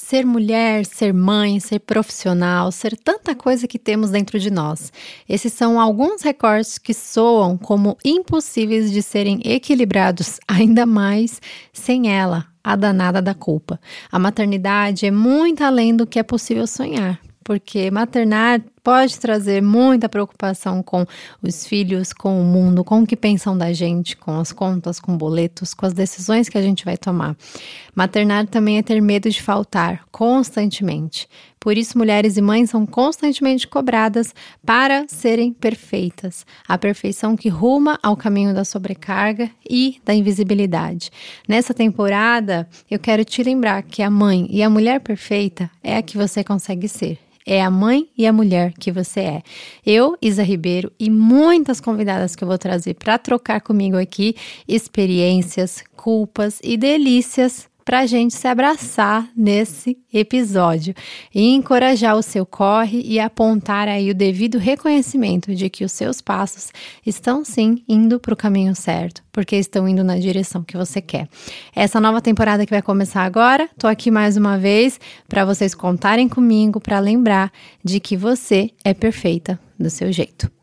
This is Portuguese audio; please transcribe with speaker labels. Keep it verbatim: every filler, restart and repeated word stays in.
Speaker 1: Ser mulher, ser mãe, ser profissional, ser tanta coisa que temos dentro de nós. Esses são alguns recortes que soam como impossíveis de serem equilibrados, ainda mais sem ela, a danada da culpa. A maternidade é muito além do que é possível sonhar, porque maternar pode trazer muita preocupação com os filhos, com o mundo, com o que pensam da gente, com as contas, com boletos, com as decisões que a gente vai tomar. Maternar também é ter medo de faltar constantemente. Por isso, mulheres e mães são constantemente cobradas para serem perfeitas. A perfeição que ruma ao caminho da sobrecarga e da invisibilidade. Nessa temporada, eu quero te lembrar que a mãe e a mulher perfeita é a que você consegue ser. É a mãe e a mulher que você é. Eu, Isa Ribeiro, e muitas convidadas que eu vou trazer para trocar comigo aqui experiências, culpas e delícias para a gente se abraçar nesse episódio e encorajar o seu corre e apontar aí o devido reconhecimento de que os seus passos estão sim indo para o caminho certo, porque estão indo na direção que você quer. Essa nova temporada que vai começar agora, tô aqui mais uma vez para vocês contarem comigo, para lembrar de que você é perfeita do seu jeito.